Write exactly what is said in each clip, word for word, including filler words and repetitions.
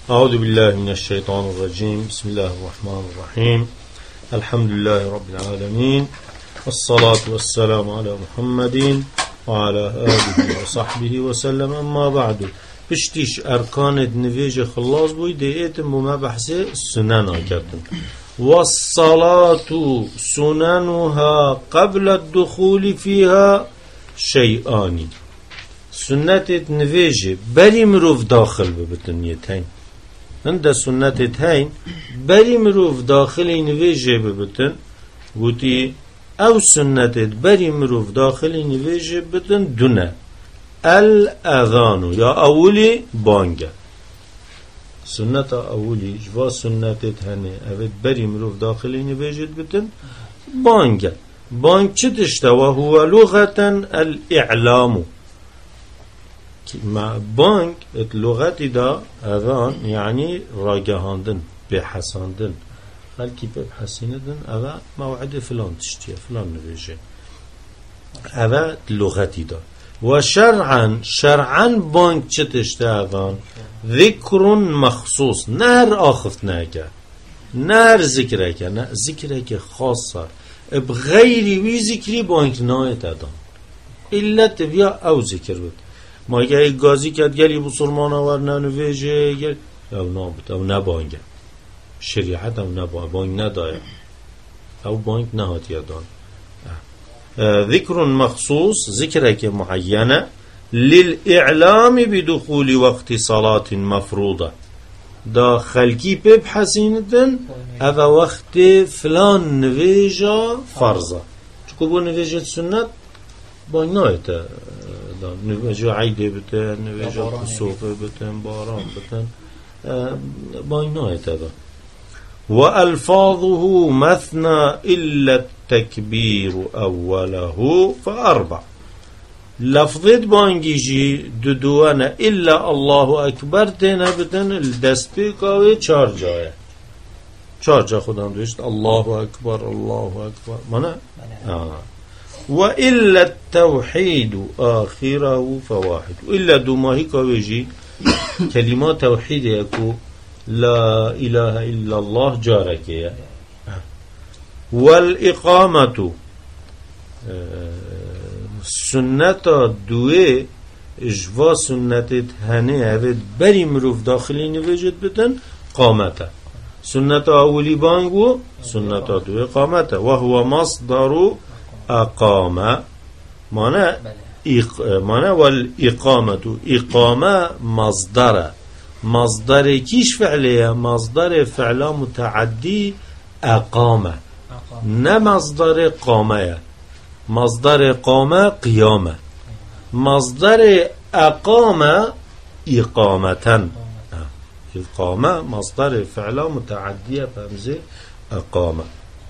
أعوذ بالله من الشيطان الرجيم. بسم الله الرحمن الرحيم. الحمد لله رب العالمين، والصلاة والسلام على محمد وعلى آله وصحبه وسلم. أما بعد، بشتيش أركان نفيج خلاص بوي ديتم بما بحث السنن كتن. والصلاة سننها قبل الدخول فيها شيئان. سنة نفيج بري مروف داخل ببتنيتين. عند سنة هين بري مروف داخل نفيج ببتن وتي او سنة بري مروف داخل نفيج ببتن دونه الأذان يا أولي بانجا. سنة أولي جوا سنة هني أبد بري مروف داخل نفيج ببتن بانجا. بانج چتشتا وهو لغة الإعلام. مع بانك اللغة دا أذان يعني راجهاندن بحساندن خلقي بحسيندن أذا موعد فلان تشتيه فلان نبيجي أذا اللغة دا. وشرعا شرعا بانك چتشتا أذان ذكر مخصوص نهر آخفت ناكا نهر ذكرك ذكرك خاصة بغير وي ذكري بانك نايت أذان إلا تبيا أو ذكر بد. ما اگه گازی کرد گلی بسرمان آور ننویجه گل او نابد او نبانگه شریعت او نبانگ بانگ ندایا او بانگ نهات یادان. ذکر مخصوص ذکرک معینه للإعلام بدخول وقت صلاة مفروضة دا خلقی ببحثیندن او وقت فلان نویجه فرضه چکو بو نویجه سنت بانگ نهاته نویجه عیده بتن نویجه کسوفه بتن باران بتن باین نایت هذا. وألفاظه مثنى إلا التكبير أوله فأربع. لفظة بانجيجي ددوانا إلا الله أكبر تنا بتن الدست بكاوي چار جاية چار جا خدام دوشت الله أكبر الله أكبر منا آه. وإلا التوحيد آخره فواحد. وإلا دوماهي كويجي كلمات توحيد يكو لا إله إلا الله جارك. والإقامة سنة دوي جوا سنة هنه هفت بري مروف داخلين وجد بتن قامته. سنة أولي بانگو سنة دوي قامته وهو مصدر أقام معنى إق... معنى والإقامة إقامة مصدر مصدر كيش فعلية مصدر فعل متعدي أقامة نا مصدر قامة مصدر قامة قيامة مصدر أقامة إقامة إقامة مصدر فعل متعدية فهمزة أقامة.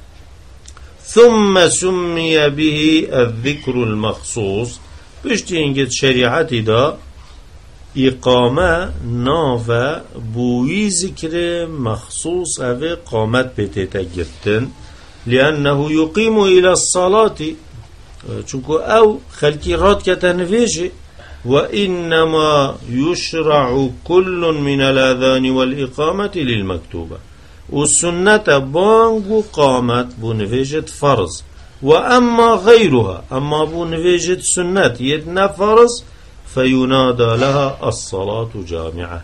ثم سمي به الذكر المخصوص. بشتي انجد شريعتي دا إقامة نافة بوي ذكر مخصوص أو قامت بتتجدن لأنه يقيم إلى الصلاة چونكو أو خلقي رات كتنفيجي. وإنما يشرع كل من الأذان والإقامة للمكتوبة. والسنة بانغو قامت بنفيجة فرض. وأما غيرها أما بنفيجة سنة يدنا فرض فينادى لها الصلاة جامعة.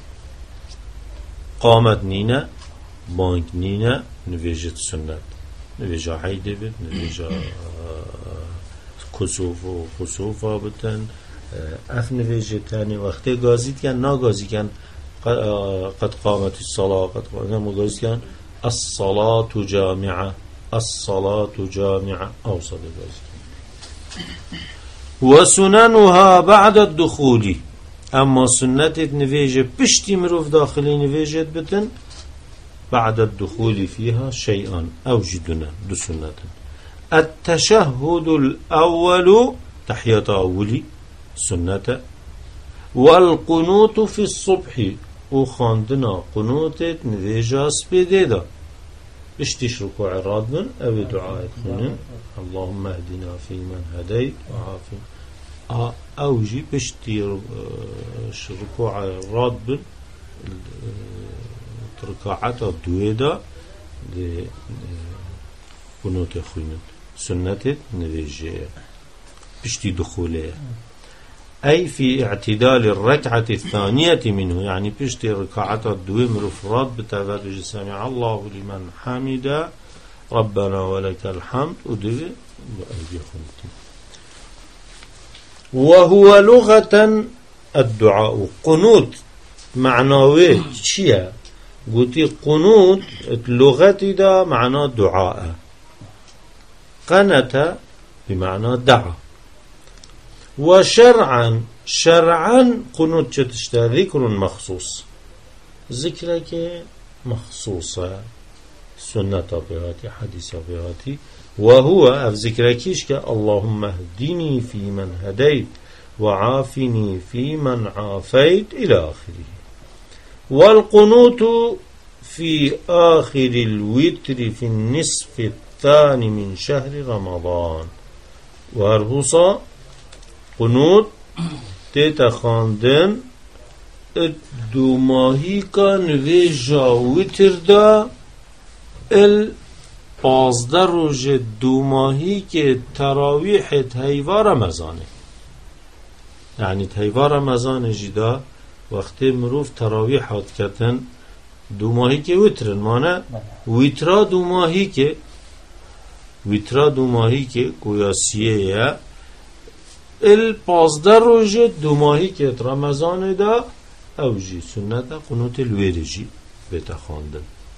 قامت نينا بانغ نينا نفيجة سنة نفيجة حيدة بت نفيجة كسوف وخسوف بتن اف نفيجة تاني وقت غازيت كان نا غازي كان قد قامت الصلاة قد قامت كان الصلاة جامعة الصلاة جامعة أوصل ذلك. وسننها بعد الدخول. أما سنة نفيجة بشتي مروف داخلي نفيجة بتن بعد الدخول فيها شيئا أوجدنا دو سنة. التشهد الأول تحية أولي سنة. والقنوت في الصبح وخاندنا قنوت نفيجة سبيديدا اشتش ركوع الرادبن أو دعاء خنن اللهم اهدنا في من هديت وعافنا أوجي بشتي ركوع الرادبن ركعات الدويدا قنوت خوينن سنة نبيجي بشتي دخوله أي في اعتدال الركعة الثانية منه يعني بشتي ركعات الدويم رفراد بتفرج سمع الله لمن حمد ربنا ولك الحمد ودوي وهو لغة الدعاء قنوت معنوي شيء قلت قنوت اللغة دا معنى دعاء قنت بمعنى دعا وشرعا شرعا قنوت تشتا ذكر مخصوص ذكرك مخصوصة سنة بهاتي حديث بهاتي وهو أف ذكركيش اللهم اهدني في من هديت وعافني في من عافيت إلى آخره والقنوت في آخر الوتر في النصف الثاني من شهر رمضان واربوصا قنوت تتخاندن الدوماهي كان ويجا وتر دا البازده روز دوماهي که تراويح تهيوا رمضانه يعني تهيوا رمضان جدا وقت مروف تراويح هات کتن دوماهي که وترن مانه وترا دوماهي که وترا دوماهي که قياسيه البازده روز دوماهي که رمضان دا اوجي سنة قنوت الويرجي بتخاندن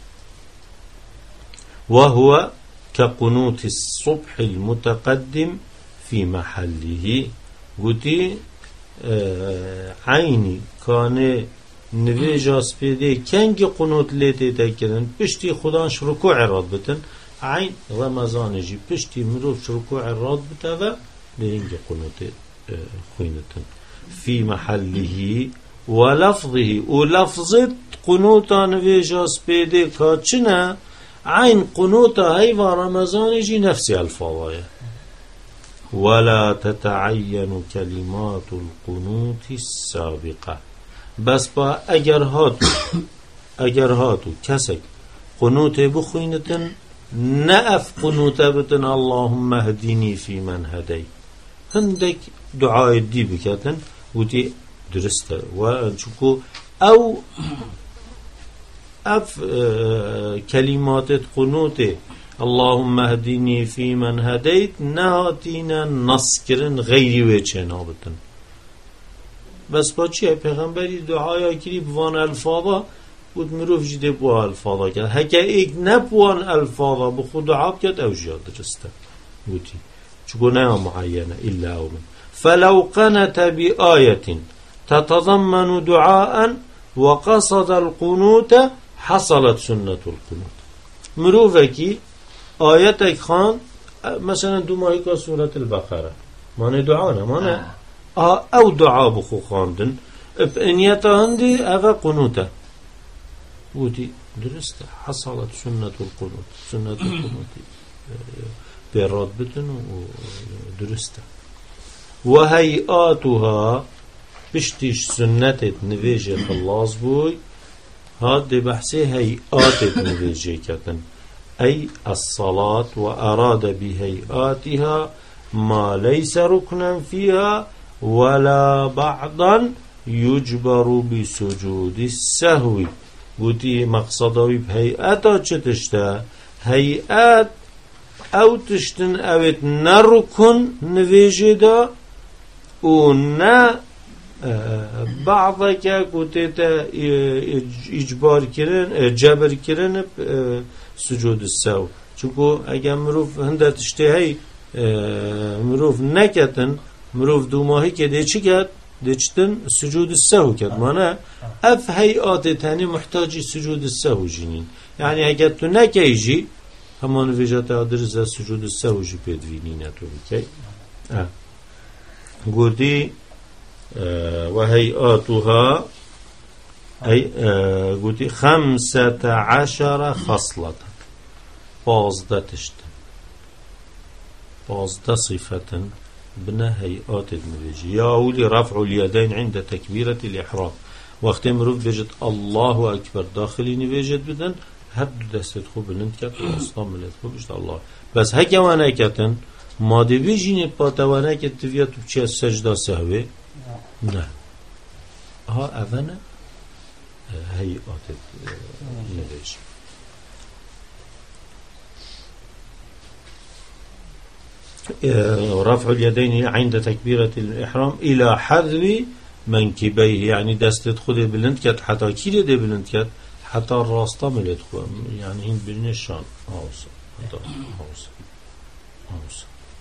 وهو كقنوت الصبح المتقدم في محله قلتي آه عيني كان نويجا سبيدي كنج قنوت ليتي تكرن بشتي خدانش ركوع الراد بتن عين رمضان جي بشتي مروف ركوع الراد بتن لينج قنوت آه خوينتن في محله ولفظه ولفظت قنوتا نويجا سبيدي كاتشنا عين قنوتا هيفا رمضان جي نفسي الفضايا ولا تتعين كلمات القنوت السابقة بس با اگر هاتو اگر هاتو كسك قنوت بخوينتن نأف قنوت بتن اللهم اهدني في من هدي هندك دعاء دي بكتن ودي درسته وشكو او اف اه كلمات قنوت اللهم اهدني في من هديت نهاتينا نسكرن غيري وچنابتن بس با چیه پیغمبری دعایا کری بوان الفاظا بود مروف جده بوا الفاظا کرد هکه ایک نبوان الفاظا بخود دعا کرد او جاد درسته بودی چکو نه معینه الا اومن فلو قنت بآية تتضمن دعاء وقصد القنوت حصلت سنة القنوت مروفكي آياتك خان مثلا دو ماهيكا سورة البقرة ماني دعانا ماني آه او دعا بخو خاندن بانيتا هندي اوه قنوتا ودي درست حصلت سنة القنوت سنة القنوت بيراد بتن ودرست وهيئاتها بشتيش سنة نويجي خلاص بوي هاد بحثي هيئات نويجي كتن أي الصلاة وأراد بهيئاتها ما ليس ركنا فيها ولا بعضا يجبر بسجود السهو قلتي مقصدوي بهيئاتا چتشتا هيئات او تشتن اوت نركن نويجي دا و نا بعضك قلتي اجبار كرن جبر كرن سجود السهو چونكو اگر مروف هنده تشتي هي مروف نكتن مروف دو ماهی که ده چی کرد؟ ده چتن سجود السهو کرد مانه اف هیئات تانی محتاجی سجود السهو جینین یعنی اگر تو نکیجی همان ویجات آدرز سجود السهو جی پیدوینی نتو بکی گردی و هیئاتها گردی خمسة عشر خصلة بازده تشتن بازده صفتن بنا هيئات النبيجي يا أولي رفع اليدين عند تكبيرة الإحرام وقتی مروف بجد الله اکبر داخلی نویجد بدن هر دو دستت خوب بلند کرد و اسلام ملت خوب بشت الله بس هکه وانه کتن ما دوی جینه پاتوانه که تویا تو چه سجده سهوه نه ها اونه هیئات نویج رفع اليدين عند تكبيرة الإحرام إلى حذو منكبيه يعني دستت خود بلند كت حتى كيله ده بلند كت حتى الراستا ملت خو يعني هند بلنشان هاوس حتى هاوس هاوس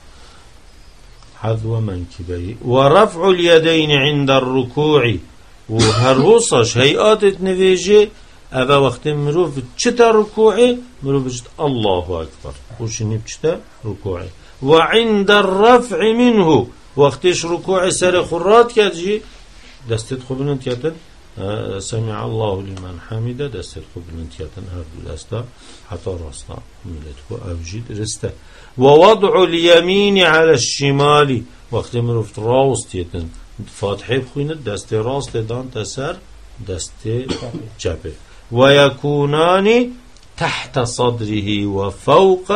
حذو منكبيه ورفع اليدين عند الركوع وهروسش هيئات نويجي هذا وقت مروف چتا ركوعي مروف بجد الله أكبر وشني بچتا ركوعي وعند الرفع منه وقتش ركوع سر خرات كاتجي دستت خبنن كاتن سمع الله لمن حمده دستت خبنن كاتن هر دستا حتى راسنا ملته اوجد رسته ووضع اليمين على الشمال وقت مروف راست يتن فاتحه بخوينه دست راست دان تسر دست جبه ويكونان تحت صدره وفوق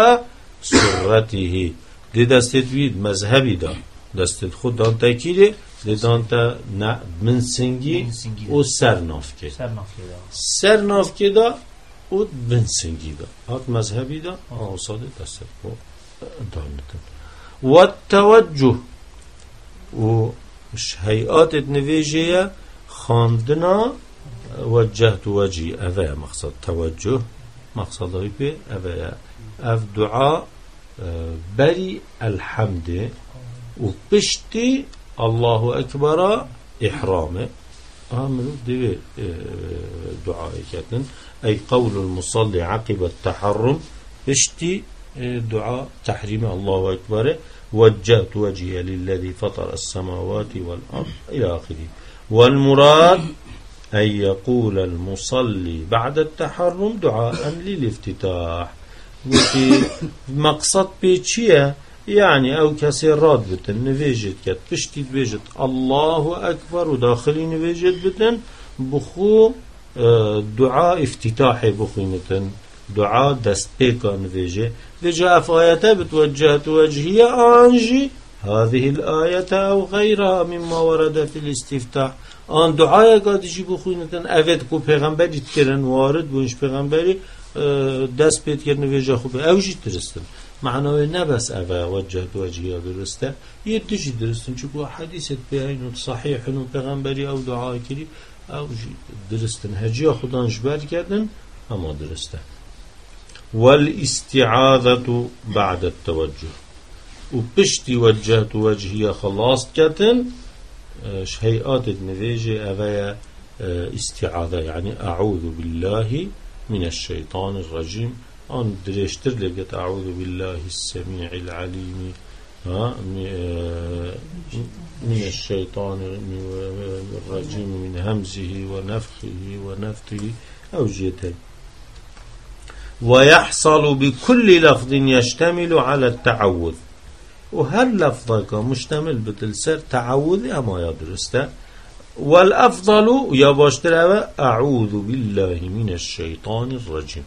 سرته دی دستت وید مذهبی دا دستت خود دان تکیره دی دان تا نه منسنگی و سرنافکه سرنافکه دا و منسنگی دا هات مذهبی دا آساده دستت خود دانتن و التوجه و هیئات نویجه خاندنا وجهت وجهي أذا مقصد توجه مقصد هيبه أذا أف دعاء بري الحمد وبشتي الله أكبر إحرامه عملوا دي دعاء كاتن أي قول المصلي عقب التحرم بشتي دعاء تحريم الله أكبر وجهت وجهي للذي فطر السماوات والأرض إلى آخره والمراد أن يقول المصلي بعد التحرم دعاء للافتتاح وفي مقصد بيتشيه يعني أو كسي راد بتن نفيجت كت بشتي بيجت الله أكبر وداخلي نفيجت بتن بخو دعاء افتتاحي بخينتن دعاء دستيكا نفيجي فجاء في آياته بتوجهت وجهي أنجي هذه الآية أو غيرها مما ورد في الاستفتاح آن دعای قادشی بخونیدن اوید کو پیغمبری تکرن وارد بونش پیغمبری دست پید کرن ویجا خوبه اوجی درستن معنای نبس اوه وجهت وجهی درسته یه دیجی درستن چکو حدیثت بیاین صحیح و پیغمبری او دعای کری اوجی درستن هجیا خدانش بر کردن اما درسته والاستعاذة بعد التوجه و پشتی وجهت وجهی خلاص کردن هيئات النفيجة أبايا استعاذة يعني أعوذ بالله من الشيطان الرجيم أن دريشتر لقيت أعوذ بالله السميع العليم من الشيطان الرجيم من همزه ونفخه ونفثه أو جيته ويحصل بكل لفظ يشتمل على التعوذ وهر لفظك مشتمل بتلسر تعوذ أما يدرسته والأفضل يا باشتر أعوذ بالله من الشيطان الرجيم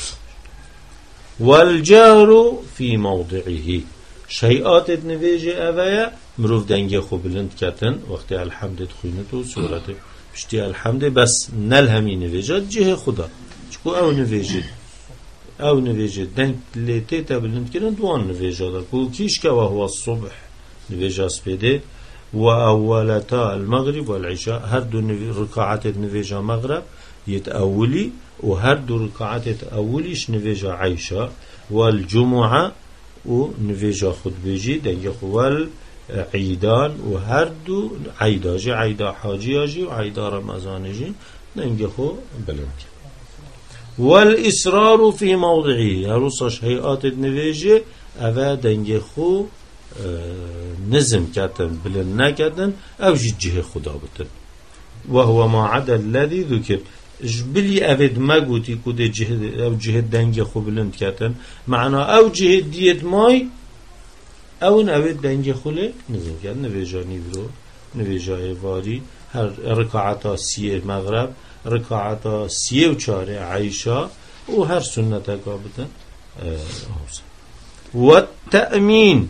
والجهر في موضعه شيئات النفيجة أبايا مروف دنگي خوبلند كتن وقت الحمد تخينته سورته بشتي الحمد بس نلهمي نفيجات جه خدا شكو أو نفيجة او نویجه دنگ لیتی تبلند کردن دوان نویجه دار کو کیش که وهو الصبح نویجه سپیده و اولتا المغرب والعشاء هر دو رکعات نویجه مغرب يتأولي وهر دو ركعات تأوليش نفيجا عيشة والجمعة ونفيجا خطبجي دنجي خوال عيدان وهر دو عيداجي عيدا حاجياجي وعيدا رمضانجي دنجي خو بلند والإصرار في موضعه هروساش هيئات النفيجي أفا دنجي خو نزم كاتن بلن نكاتن أو جيه خدا بتن وهو ما عدا الذي ذكر جبلي أفيد ما قوتي كده جهد أو جهد دنجي خو بلند كاتن معنا أو جهد ديت ماي أو أفيد دنجي خو لي نزم كاتن نفيجا نيبرو نفيجا إيفاري هر ركعتا سيه مغرب ركعتا سيه و چاره عيشة و هر سنة قابتا والتأمين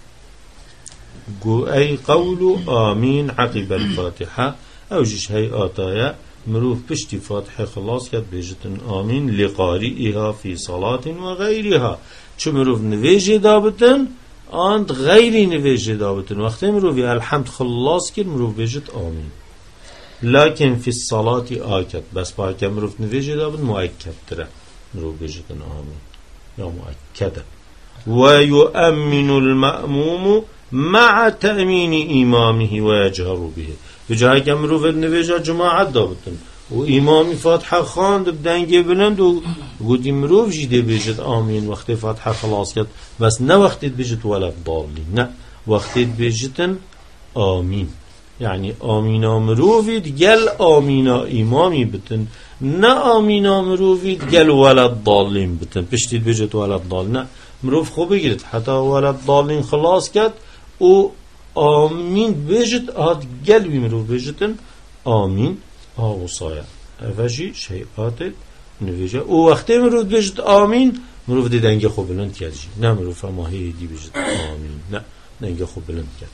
قو أي قول آمين عقب الفاتحة أو جيش هاي آتايا مروف بشتي فاتحة خلاص كد بيجتن آمين لقارئها في صلاة وغيرها شو مروف نويجي دابتن آند غيري نويجي دابتن وقت مروف الحمد خلاص كد مروف بيجت آمين لكن في الصلاة آكد بس باكا مروف نويجي دابتن مؤكد ترى مروف بيجتن آمين يا مؤكدة ويؤمن المأموم مع تأمين إمامه ويجهر به بجای که مروف نویجا جماعت دابتن و امامی فاتحه خواند بدنگی بلند و گوتی مروف جیده بیجد آمین وقتی فاتحه خلاص کرد بس نه وقتی بیجد ولد ضالی نه وقتی بیجدن آمین یعنی آمینا مروفید گل آمینا امامی بتن نه آمینا مروفید گل ولد ضالین بتن پشتید بیجد ولد ضال نه مروف خوب بگیرد حتی ولد ضالین خلاص کرد و آمین بجد آد گل بیمرو بجدن آمین آوصایا اوشی شیعات نویجه او وقتی مرو بجد آمین مرو دی دنگ خوب بلند کرد نه مرو فماهی دی بجد آمین نه دنگ خوب بلند کرد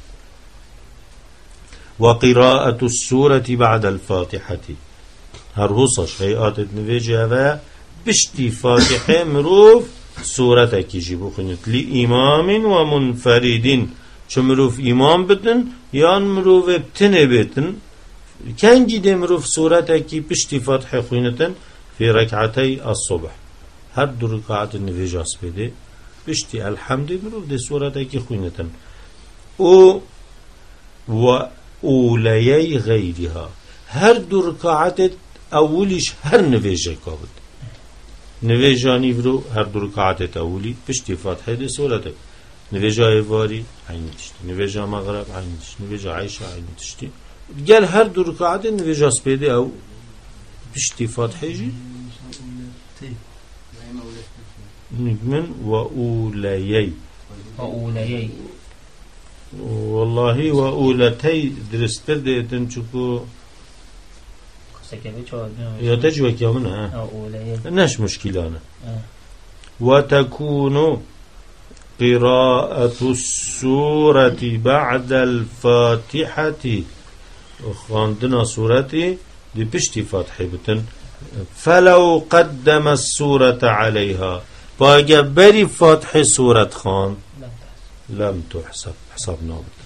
وقراءة السورة بعد الفاتحة هر حصة شیعات نویجه و بشتی فاتحه مرو سورة کیجی بخونید لی امام و منفردین چه مروف امام بتن یا مروف بتنه بتن کنگی ده مروف سورته کی پشتی فتح خوینتن فی رکعتی الصبح هر دو رکعت نویجاس بده پشتی الحمد مروف ده سورته کی خوینتن او و اولیی غیرها هر دو رکعت اولیش هر نویجه کابد نویجانی برو هر دو رکعت اولی پشتی فتح ده سورته نویجا ایواری عین تشتی نویجا مغرب عین تشتی نویجا عیشا عین تشتی گل هر دو رکعت نویجا سپیده او پشتی فاتحه جی نگمن و اولیی و اولیی والله و اولتی درستر دیتن چکو یا تجوه کیا منه نش مشکلانه و تکونو قراءة السورة بعد الفاتحة خاندنا سورتي دي بشتي فاتحة بتن فلو قدم السورة عليها باقي بري فاتحة سورة خان لم تحسب حسبنا بتن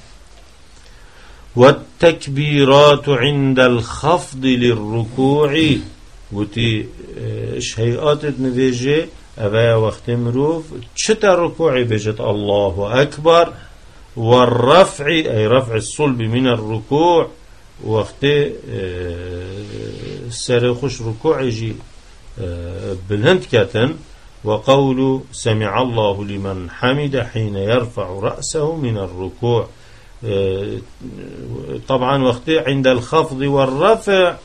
والتكبيرات عند الخفض للركوع وتي شهيئات نفيجي أبا وقت مروف شتا ركوعي بجت الله أكبر والرفع أي رفع الصلب من الركوع وقت سرخش ركوعي جي بالهند كاتن وقول سمع الله لمن حمد حين يرفع رأسه من الركوع طبعا وقت عند الخفض والرفع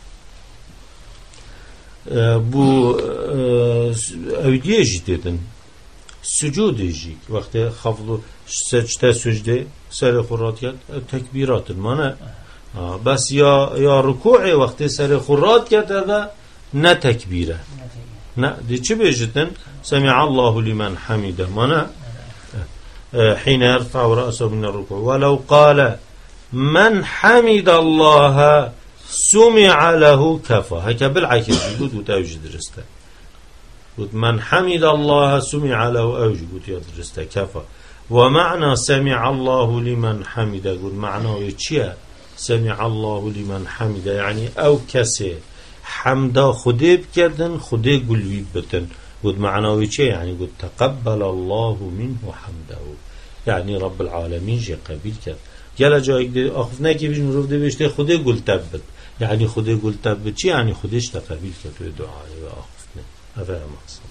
بو اودیه جی دیدن سجود جی وقتی خفض سجده سجده سر خورات کرد تکبیرات مانه بس یا یا رکوع وقتی سر خورات کرد و نه تکبیره نه دی چه بیجتن سمع الله لمن حمده مانه حين يرفع رأسه من الركوع ولو قال من حمد الله سمع له كفى هكا بالعكس يقول وتوجد درسته من حمد الله سمع له أوجد درسته كفى ومعنى سمع الله لمن حمد يقول معناه يتشيا سمع الله لمن حمد يعني أو كسي حمدا خدي بكردن خدي قلبي بتن قد معناه يتشيا يعني قد تقبل الله منه حمده يعني رب العالمين جي قبيل كرد جل جاي أخذ ناكي بيش مروف دي بيشتي خدي قل تبت يعني خدي قل تبت چي يعني خديش تقبيل كرد دعاء وأخذنا هذا مقصد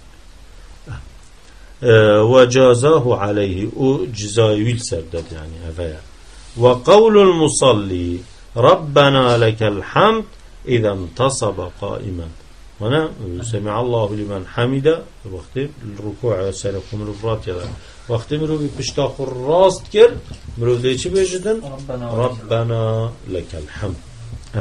أه وجازاه عليه جزاي ويل سردد يعني هذا وقول المصلي ربنا لك الحمد إذا انتصب قائما هنا سمع الله لمن حمد وقت الركوع سلكم الرفرات يلا وقت مرو بيشتاق الراس كر مرو دي چه بيجدن ربنا, ربنا لك الحمد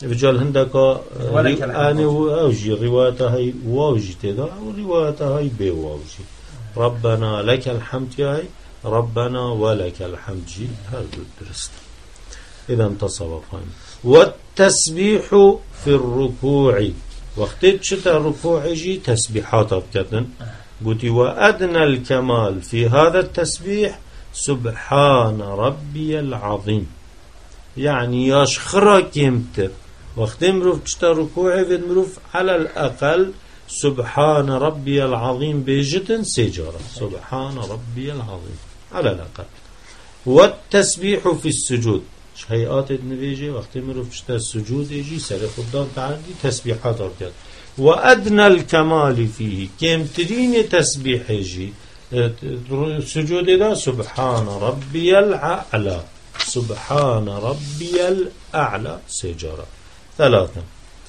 رجال هندك أنا وأوجي رواية هاي واوجي تدا ورواية هاي بواوجي ربنا لك الحمد ياي ربنا ولك الحمد جي هذا الدرس إذا انتصب قائم. والتسبيح في الركوع وقتت شتا الركوع جي تسبيحات بكتن قلت وأدنى الكمال في هذا التسبيح سبحان ربي العظيم يعني يشخرك يمتر وقت مروف تشتا ركوعي في مروف على الأقل سبحان ربي العظيم بجتن سجارة سبحان ربي العظيم على الأقل. والتسبيح في السجود هيئات النبيجي وقت مروف تشتا السجود يجي سري خدام تعدي تسبيحات أركات. وأدنى الكمال فيه كمترين تسبيح يجي السجود ده سبحان ربي الأعلى سبحان ربي الأعلى سجارة ثلاثة.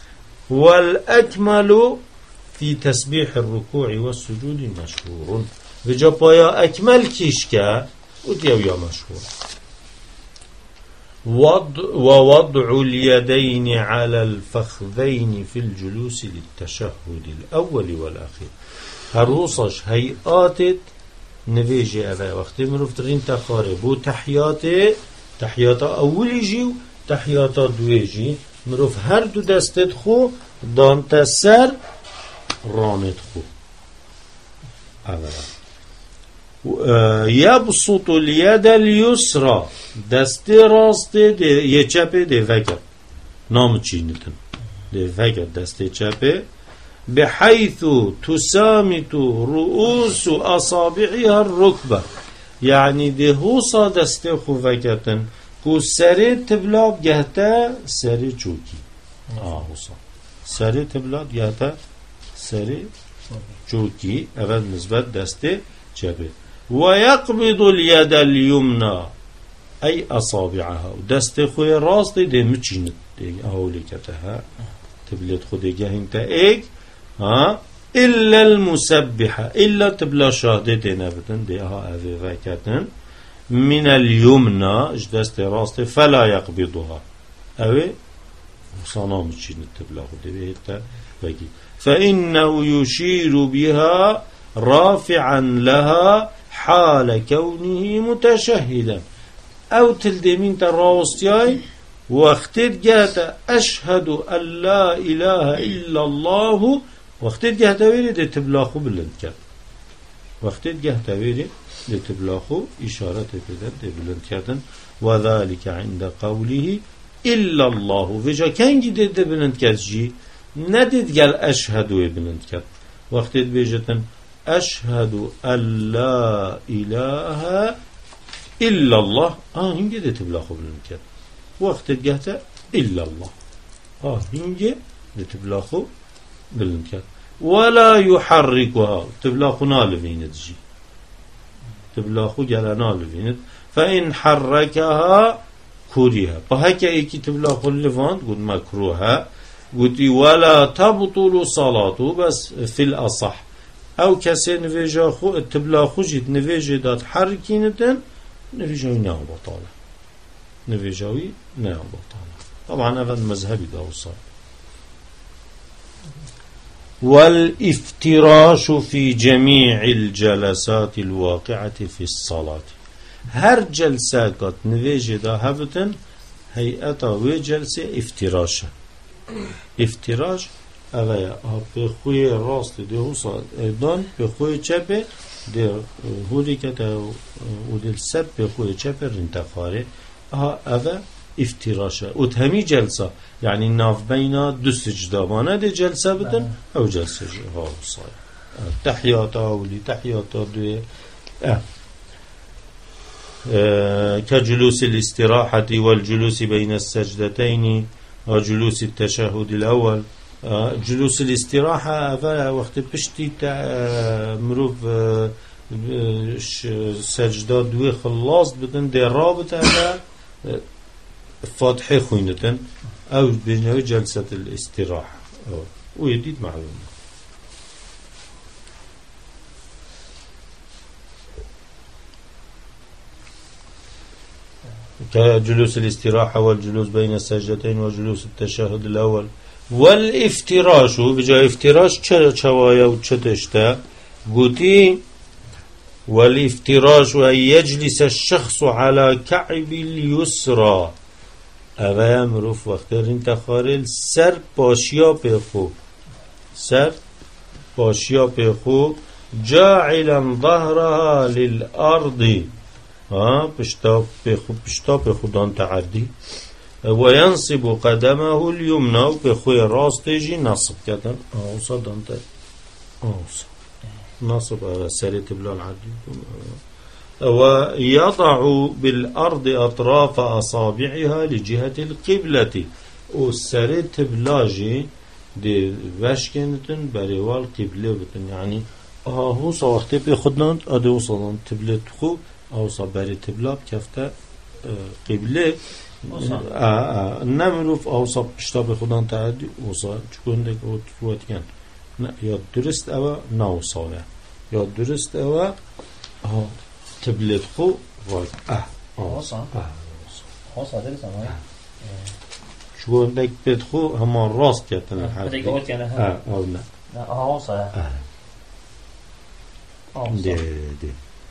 والأكمل في تسبيح الركوع والسجود مشهور بجابايا أكمل كيشكا وديو يا مشهور. وضع ووضع اليدين على الفخذين في الجلوس للتشهد الأول والأخير هروصش هيئات نفيجي أذا وقت مروفترين تخاربو تحياتي تحيات أول جيو تحيات دويجي مروف هر دو دستت خو دانت سر رانت خو أولا يبسط اليد اليسرى دست راست یه چپه ده فکر نام چینتن ده فکر دست چپه بحيث تسامت رؤوس أصابعها الركبة يعني ده هوصا دست خو فکرتن کو سری تبلاب گهتا سری چوکی آه هوصا سری تبلاب گهتا سری چوکی اول نسبت دست چپه ويقبض اليد اليمنى أي أصابعها ودست خوي راست دي مچينت دي أهولي كتها تبلت خودي جهنت إيك ها إلا المسبحة إلا تبلا شاهدة دي نبتن دي ها أذي ذاكتن من اليمنى دست راست فلا يقبضها أوي صنا مچينت تبلا خودي بيتا فكي فإنه يشير بها رافعا لها حال كونه متشهدا أو تلدمين تراوستياي واختد جاتا أشهد أن لا إله إلا الله واختد جاتا ويري دي تبلاخو بلندكت واختد جاتا ويري دي تبلاخو إشارة كده دي بلندكتن وذلك عند قوله إلا الله فيجا كان جدي دي بلندكت جي ندد قال أشهد ويبلندكت واختد بيجتن أشهد أن لا إله إلا الله آه هنجي ده تبلاخو بالمكان وقت الجهة إلا الله آه هنجي ده تبلاخو بالمكان ولا يحركها تبلاخو نالفينت جي تبلاخو جلا نالفينت فإن حركها كوريها فهكا إيكي تبلاخو اللفانت قد مكروها قد ولا تبطل صلاته بس في الأصح او کسی نویجا خو تبلا خوشید نویجا داد حرکینتن نویجاوی نه بطاله نویجاوی نه بطاله طبعا اول مذهبی داوصال. والافتراش في جميع الجلسات الواقعة في الصلاة هر جلسة قد نویجا دا هفتن هيئتا و جلسة افتراشه افتراش اوه به خوی راست ده هوسا دان به خوی چپه ده هوری که ده و دل سب به خوی چپه رنتخاره اوه افتراشه و همی جلسه یعنی ناف بینا دو سجدابانه ده جلسه بدن او جلسه ها هوسا تحیاتا اولی تحیاتا دوی اه كجلوس الاستراحة والجلوس بين السجدتين وجلوس التشهد الأول جلوس الاستراحة فلا وقت بشتي مروف سجدات دوي خلاص بدن دي رابط هذا فاتحة خوينتن أو بينه جلسة الاستراحة ويديد معلومة. كجلوس الاستراحة والجلوس بين السجدتين وجلوس التشهد الأول. والافتراش بجاء افتراش شوايا وتشتشتا قوتي والافتراش أن يجلس الشخص على كعب اليسرى أبا يمرف واختارين تخارل سر باشيا بيخو سر باشيا بيخو جاعلا ظهرها للأرض ها بشتاب بيخو بشتاب بيخو دان تعدي وينصب قدمه اليمنى بخوي راس تيجي نصب كذا اوصى دان اوصى نصب على سريت بلا العدي ويضع بالأرض أطراف أصابعها لجهة القبلة والسريت بلاجي دي باشكنتن بريوال قبلة بتن يعني اه هو صوختي بيخدنا ادي وصلن تبلت خو او صبري تبلاب كفته قبله اه اه نمروف او صب بشتاب خدان تعدي وصا چكوندك او تفوتكن يا درست او ناوصاله يا درست او اه تبلت خو واي اه وصا اه وصا درست اما چكوندك بتخو همان راست كتن هذا قلت انا اه او لا اه وصا اه دي دي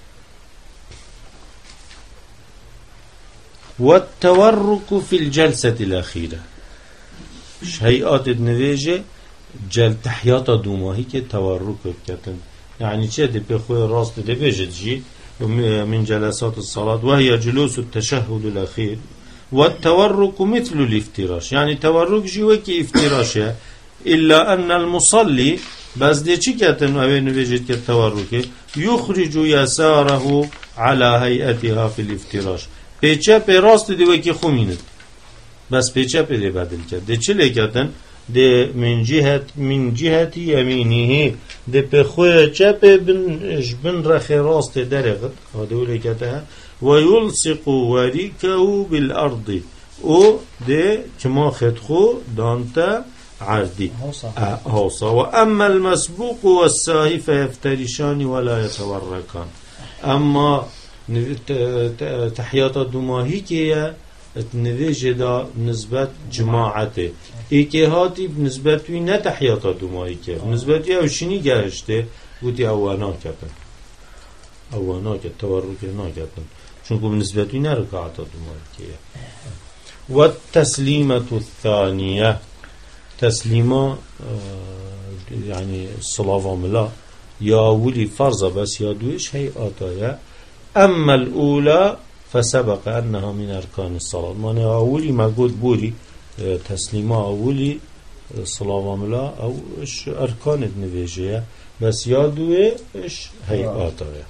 والتورك في الجلسة الأخيرة هيئات النواجة جل تحيات دوماهي كي تورك بكتن يعني چه دي بخوي راست دي بيجد جي من جلسات الصلاة وهي جلوس التشهد الأخير. والتورك مثل الافتراش يعني تورك جي وكي افتراشه إلا أن المصلي بس دي چي كتن اوه نوجد که تورکه يخرج يساره على هيئتها في الافتراش پیچه پی راست دی وکی خومینه بس پیچه پی دی بدل کرد دی چی لکتن دی من جهت من جهت يمينه دی پی خوی چه بن بن رخ راست درغت هذا لکته ويلصق وريكه بالارض او دی كما خدخو دانتا عردي هوصا. وأما المسبوق والساهي فيفترشان ولا يتوركان. أما تحيات الدماهي كي تنفيج دا نسبة جماعته إيكي هاتي بنسبة وينا تحيات الدماهي كي بنسبة وشيني جاهشته ودي أوانا كتن أوانا كتن توركنا كتن شنكو بنسبة وينا ركعات الدماهي كي. والتسليمة الثانية تسليمة يعني الصلاة ملا يا ولي فرض بس يا دويش هي آتايا. أما الأولى فسبق أنها من أركان الصلاة معنى أولي ما قلت بوري تسليمة أولي الصلاة ملا أو إيش أركان النبيجية بس يا دويش هي آتايا.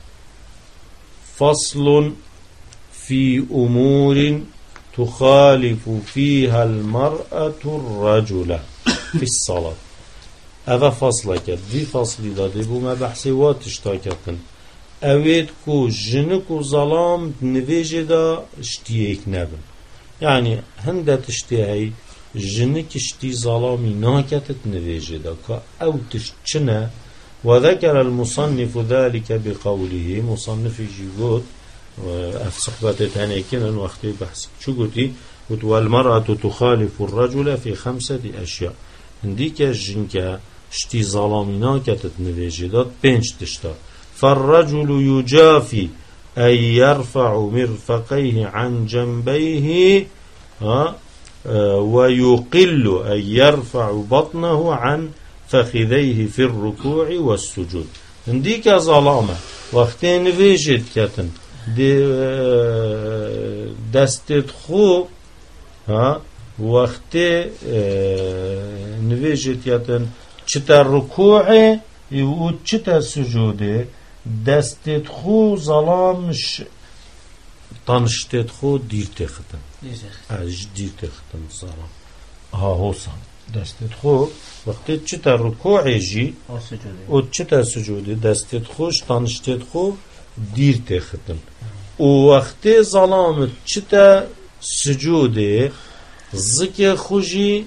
فصل في أمور تخالف فيها المرأة الرجل في الصلاة. هذا فصل كده دي فصل ده دي بما بحثي واتشتاكتن اوید کو جنك و ظلام نویجه دا اشتیه نبن يعني هندت اشتیهی جنك اشتي ظلامي ناكتت نویجه دا که او تشتنه وذكر المصنف ذلك بقوله مصنف جيغوت في صحبة تانيكين وقتي بحث شو قلتي قلت والمرأة تخالف الرجل في خمسة أشياء عندك جنك اشتي ظلامي ناكتت نویجه دا بينش تشتا. فالرجل يجافي أن يرفع مرفقيه عن جنبيه ها ويقل أن يرفع بطنه عن فخذيه في الركوع والسجود. عندك ظلامة وقتين فيجد كتن دستت خو ها وقت نفيجد كتن چتا ركوع و چتا سجوده دستت خو ظلامش تنشتت خو دیر تختن اج دیر تختن ظلام ها هوسان دستت خو وقتی چتا رکوع جی و چتا سجوده دستت خوش تنشتت خو دیر تختن و وقتی ظلام چتا سجوده زک خوشی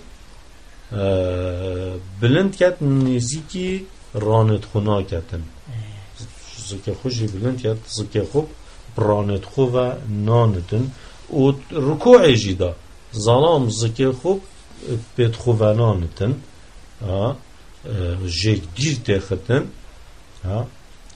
بلند کت نزیکی رانت خونا کتن زکه خوشی بلند کت زکه خوب رانت خو و ناندن و رکوع جدا ظلام زکی خوب بيت خوانانتن ها جيك دير تاختن ها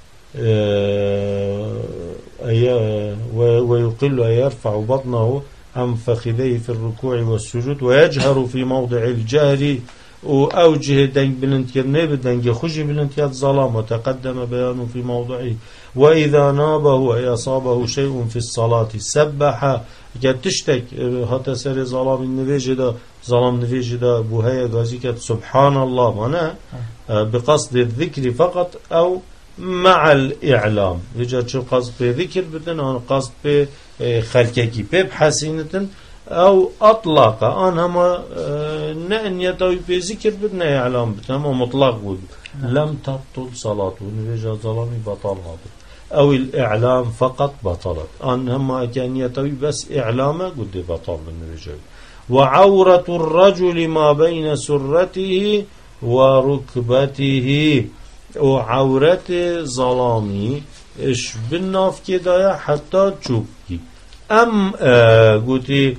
ويقل ويرفع بطنه عن فخذيه في الركوع والسجود ويجهر في موضع الجهر وأوجه دنج بلنتير نيب دنج خجي بلنتير ظلام وتقدم بيانه في موضعه وإذا نابه أي أصابه شيء في الصلاة سبح قد تشتك هاتا سر ظلام النفيجة ظلام نفيجة بوهاية غازيكة سبحان الله معناه بقصد الذكر فقط أو مع الإعلام يجب شو قصد بذكر بدن أو قصد بخلقكي بحسينة أو أطلق أنا ما نأن يتوي بذكر بدن إعلام بدن أما مطلق بود لم تبطل صلاته نفيجة ظلامي بطلها أو الإعلام فقط بطلت أن هم كان يتوي بس إعلامه قد بطل النفيجة وعورة الرجل ما بين سرته وركبته وعورة ظلامي إش بالناف كده حتى تشوكي أم آه قلت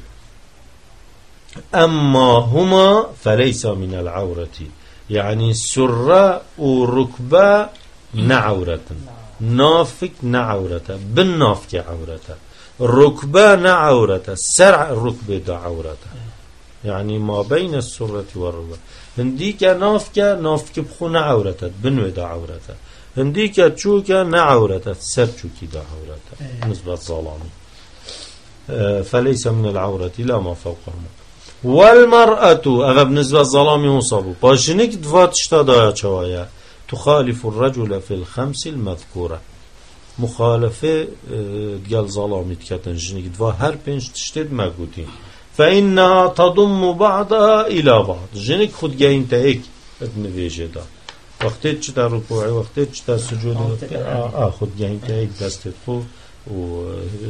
أما هما فليس من العورة يعني السرة وركبة نعورة نافك نعورة بالنافك عورة الركبة نعورة السرع الركبة دا عورة يعني ما بين السرة والركبة هنديك نافك نافك بخو نعورة بنوي دا عورة هنديك تشوك نعورة السر تشوكي دا عورة نسبة ظلامي فليس من العورة لا ما فوقهما والمرأة أغا بالنسبة الظلامي مصابو باشنك دفات اشتادا شوايا تخالف الرجل في الخمس المذكورة مخالفة ديال ظلامي تكتن جنك دفا هر بينش تشتد مقوتين فإنها تضم بعضها إلى بعض جنك خود جاين تايك ابن فيجدا وقتت چتا ركوعي وقتت چتا سجود آه خود جاين تايك دستت خو و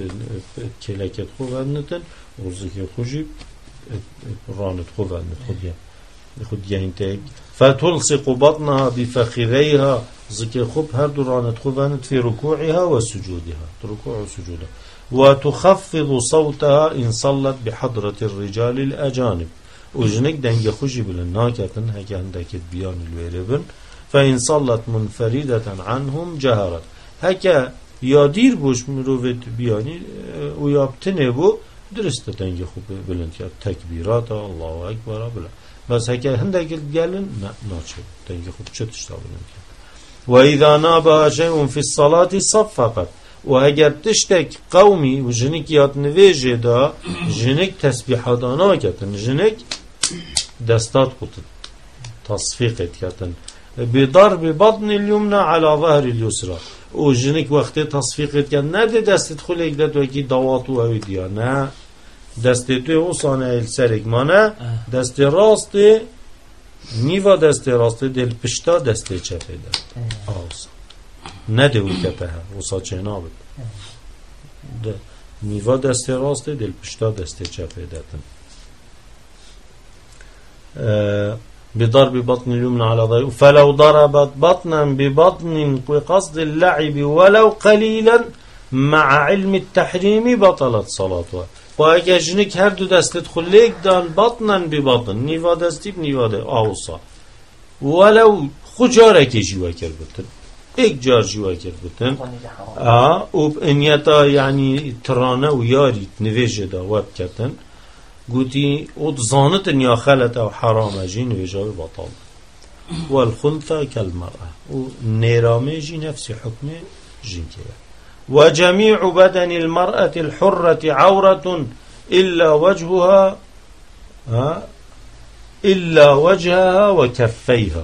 كلاكت خو غنتن وزكي خوجي رانت خو غنت خود جاين خود جاين تايك فتلصق بطنها بفخذيها زكي خوب هر رانت خو غنت في ركوعها وسجودها ركوع وسجودها وتخفض صوتها إن صلت بحضرة الرجال الأجانب وجنك دنج خوشي بالناكتن هكا عندك بيان الويربن فإن صلت منفردة عنهم جهرت هكا يادير بوش مروفت بياني ويابتنه بو درست دنج خوب بالناكت تكبيرات الله أكبر بلا بس هكا عندك الجالن لا ناتشو دنج خوب چتشتا بالناكت وإذا نابها شيء في الصلاة صفقت و اگر تشتك قومي و جنك يات نويجه دا جنك تسبيحات آنا كتن جنك دستات قطن تصفيقت كتن بضرب بطن اليمنى على ظهر اليسرى و جنك وقت تصفيقت كتن نده دستت خلق داد وكي دواتو اوي ديا نه دستتو اوصانه السرق مانه دست راست نيوا دست راست دل پشتا دست چپه دا آوصان نده وکتها وسا چنابت ده نیوا دست راسته دل پشتا دست چپه دتن بضرب بطن اليمنى على ضيء فلو ضربت بطنا ببطن بقصد اللعب ولو قليلا مع علم التحريم بطلت صلاتها وأجا جنك هر دو دست تخليك دان بطنا ببطن نيوا دستي بنيوا ده آوصا ولو خجارك جوا كربتن ایک جار جوا کرد بودن آه و انیتا یعنی ترانه و یاری نویجه دا وب کردن گوتی او زانت انیا خلط او حرام جی نویجه بطال والخنثى كالمرأة و نیرامه جی نفس حکم جین که و جميع بدن المرأة الحرة عورة إلا وجهها إلا وجهها وكفيها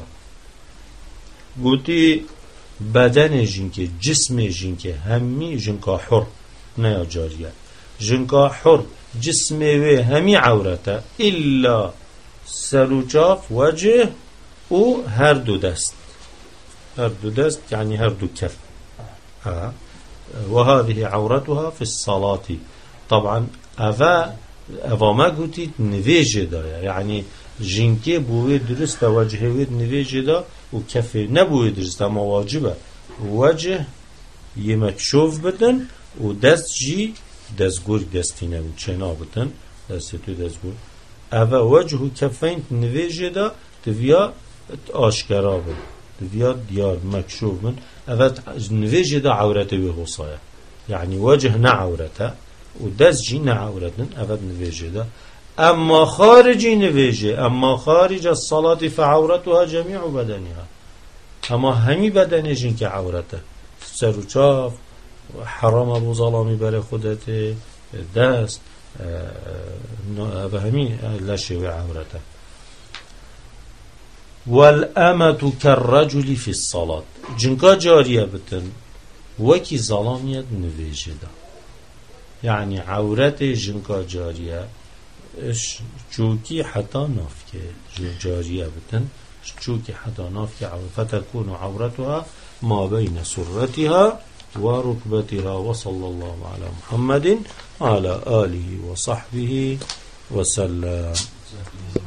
گوتی بدن جنك جسم جنك همي جنكا حر نيا جارية جنكا حر جسم و همي عورته إلا سروجاف وجه و هر دو دست هر دو دست يعني هر دو كف ها وهذه عورتها في الصلاة طبعا أفا أفا ما قلت نفيج دا يعني جنكي بوي درست وجهه نفيج دا وكف نبوي درست ما واجبه وجه يمتشوف بدن ودست جي دزگور دستینه و چنا بتن دستو دزگور اوه وجه و کفین نویجه دا دویا آشکرا بن دویا دیار مکشوف بن اوه نویجه دا عورته به حصایه يعني وجه نعورته ودزجي نعورتن أبد نفيجه ده أما خارجي نفيجه أما خارج الصلاة فعورتها جميع بدنها أما همي بدنجين كعورته سروچاف حرام أبو ظلامي بري خودته دست أبا همي لشي عورته والأمة كالرجل في الصلاة جنكا جارية بتن وكي ظلامية نفيجه ده يعني عورت جنكا جارية چوكي حتى نافكي جارية بتن چوكي حتى نافكي فتكون عورتها ما بين سرتها وركبتها. وصلى الله على محمد وعلى آله وصحبه وسلم.